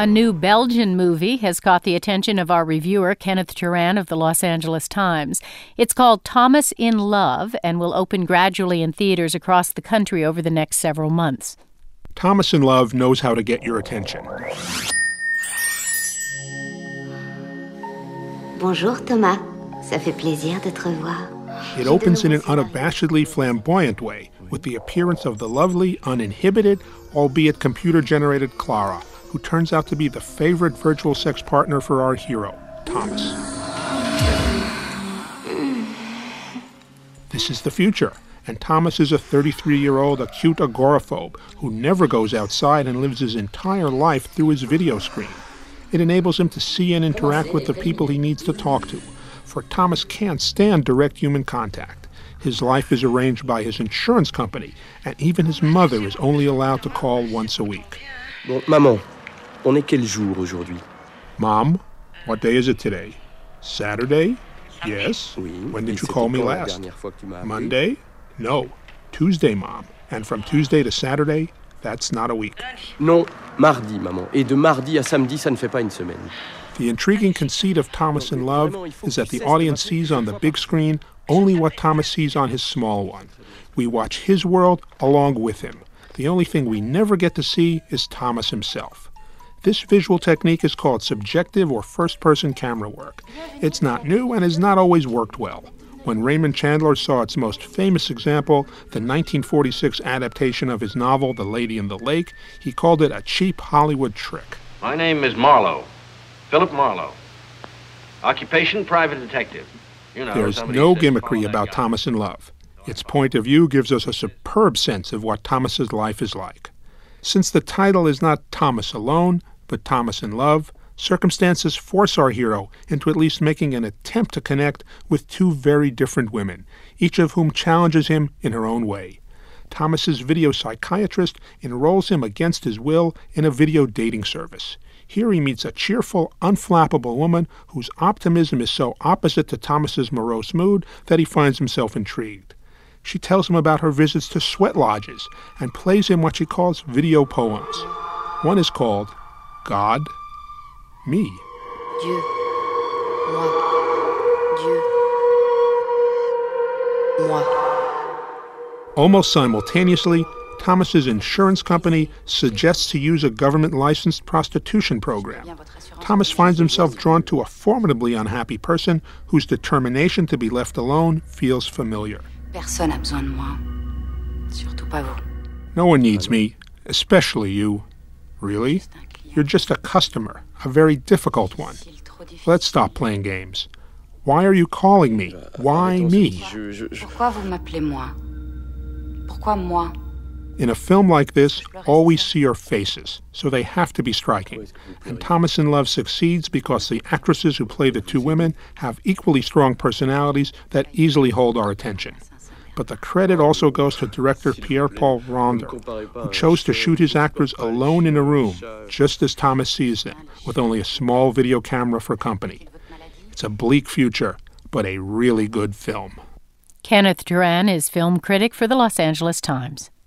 A new Belgian movie has caught the attention of our reviewer, Kenneth Turan of the Los Angeles Times. It's called Thomas in Love and will open gradually in theaters across the country over the next several months. Thomas in Love knows how to get your attention. Bonjour Thomas, ça fait plaisir de te revoir. It opens in an unabashedly flamboyant way with the appearance of the lovely, uninhibited, albeit computer-generated Clara, who turns out to be the favorite virtual sex partner for our hero, Thomas. This is the future, and Thomas is a 33-year-old acute agoraphobe who never goes outside and lives his entire life through his video screen. It enables him to see and interact with the people he needs to talk to, for Thomas can't stand direct human contact. His life is arranged by his insurance company, and even his mother is only allowed to call once a week. Bon, maman, on est quel jour aujourd'hui? Mom, what day is it today? Saturday? Yes. Oui. When did you call me last? Monday? No. Tuesday, Mom. And from Tuesday to Saturday, that's not a week. Non, mardi, maman. Et de mardi à samedi, ça ne fait pas une semaine. The intriguing conceit of Thomas in Love is that the audience sees on the big screen only what Thomas sees on his small one. We watch his world along with him. The only thing we never get to see is Thomas himself. This visual technique is called subjective or first-person camera work. It's not new and has not always worked well. When Raymond Chandler saw its most famous example, the 1946 adaptation of his novel The Lady in the Lake, he called it a cheap Hollywood trick. My name is Marlowe, Philip Marlowe. Occupation, private detective. There's no gimmickry about Thomas in Love. Its point of view gives us a superb sense of what Thomas's life is like. Since the title is not Thomas alone, but Thomas in Love, circumstances force our hero into at least making an attempt to connect with two very different women, each of whom challenges him in her own way. Thomas's video psychiatrist enrolls him against his will in a video dating service. Here he meets a cheerful, unflappable woman whose optimism is so opposite to Thomas's morose mood that he finds himself intrigued. She tells him about her visits to sweat lodges and plays him what she calls video poems. One is called God, Me. Dieu, moi, Dieu, moi. Almost simultaneously, Thomas's insurance company suggests to use a government-licensed prostitution program. Thomas finds himself drawn to a formidably unhappy person whose determination to be left alone feels familiar. Personne n'a besoin de moi. Surtout pas vous. No one needs me, especially you. Really? You're just a customer, a very difficult one. Let's stop playing games. Why are you calling me? Why me? Pourquoi vous m'appelez moi? Pourquoi moi? In a film like this, all we see are faces, so they have to be striking. And Thomas in Love succeeds because the actresses who play the two women have equally strong personalities that easily hold our attention. But the credit also goes to director Pierre-Paul Ronder, who chose to shoot his actors alone in a room, just as Thomas sees them, with only a small video camera for company. It's a bleak future, but a really good film. Kenneth Turan is film critic for the Los Angeles Times.